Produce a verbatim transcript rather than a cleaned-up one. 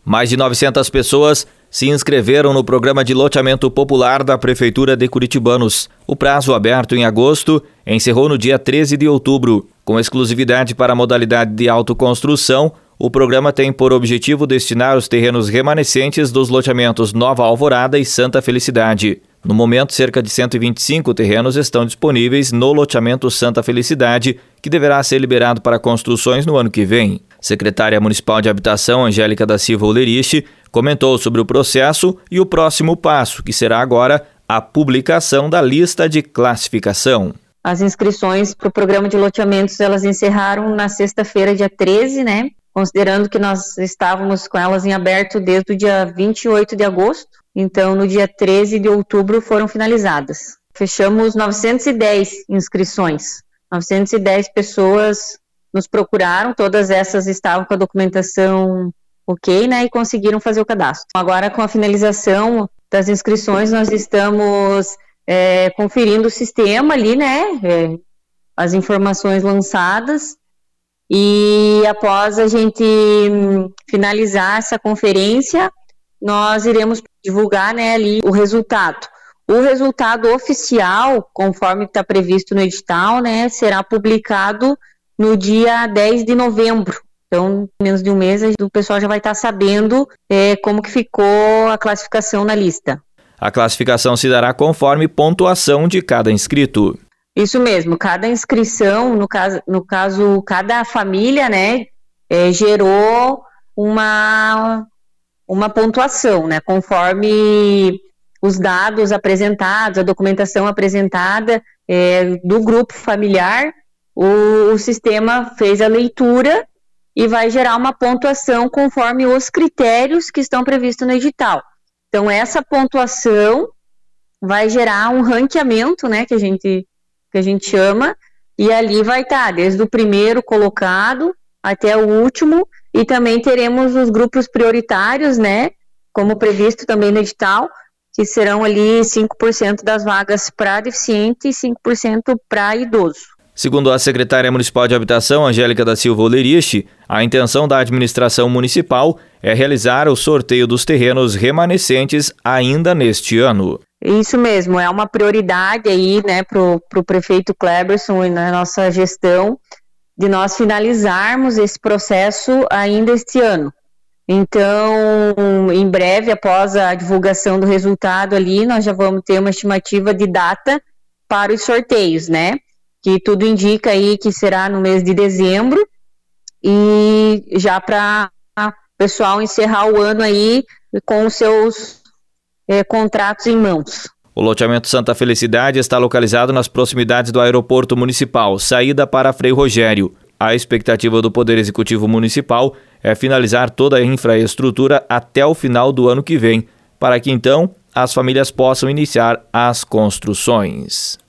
Mais de novecentas pessoas se inscreveram no programa de loteamento popular da Prefeitura de Curitibanos. O prazo, aberto em agosto, encerrou no dia treze de outubro. Com exclusividade para a modalidade de autoconstrução, o programa tem por objetivo destinar os terrenos remanescentes dos loteamentos Nova Alvorada e Santa Felicidade. No momento, cerca de cento e vinte e cinco terrenos estão disponíveis no loteamento Santa Felicidade, que deverá ser liberado para construções no ano que vem. Secretária Municipal de Habitação, Angélica da Silva Olerich, comentou sobre o processo e o próximo passo, que será agora a publicação da lista de classificação. As inscrições para o programa de loteamentos, elas encerraram na sexta-feira, dia treze, né? Considerando que nós estávamos com elas em aberto desde o dia vinte e oito de agosto, então no dia treze de outubro foram finalizadas. Fechamos novecentas e dez inscrições, novecentas e dez pessoas nos procuraram, todas essas estavam com a documentação ok, né, e conseguiram fazer o cadastro. Agora, com a finalização das inscrições, nós estamos é, conferindo o sistema ali, né, é, as informações lançadas. E após a gente finalizar essa conferência, nós iremos divulgar, né, ali o resultado. O resultado oficial, conforme está previsto no edital, né, será publicado no dia dez de novembro. Então, em menos de um mês, o pessoal já vai estar sabendo é, como que ficou a classificação na lista. A classificação se dará conforme pontuação de cada inscrito. Isso mesmo, cada inscrição, no caso, no caso cada família, né, é, gerou uma, uma pontuação, né, conforme os dados apresentados, a documentação apresentada é, do grupo familiar, o, o sistema fez a leitura e vai gerar uma pontuação conforme os critérios que estão previstos no edital. Então, essa pontuação vai gerar um ranqueamento, né, que a gente... que a gente chama, e ali vai estar desde o primeiro colocado até o último, e também teremos os grupos prioritários, né, como previsto também no edital, que serão ali cinco por cento das vagas para deficiente e cinco por cento para idoso. Segundo a secretária municipal de Habitação, Angélica da Silva Olerich, a intenção da administração municipal é realizar o sorteio dos terrenos remanescentes ainda neste ano. Isso mesmo, é uma prioridade aí, né, para o prefeito Cleberson e na nossa gestão, de nós finalizarmos esse processo ainda este ano. Então, em breve, após a divulgação do resultado ali, nós já vamos ter uma estimativa de data para os sorteios, né, que tudo indica aí que será no mês de dezembro, e já para o pessoal encerrar o ano aí com os seus É, contratos em mãos. O loteamento Santa Felicidade está localizado nas proximidades do aeroporto municipal, saída para Frei Rogério. A expectativa do Poder Executivo Municipal é finalizar toda a infraestrutura até o final do ano que vem, para que então as famílias possam iniciar as construções.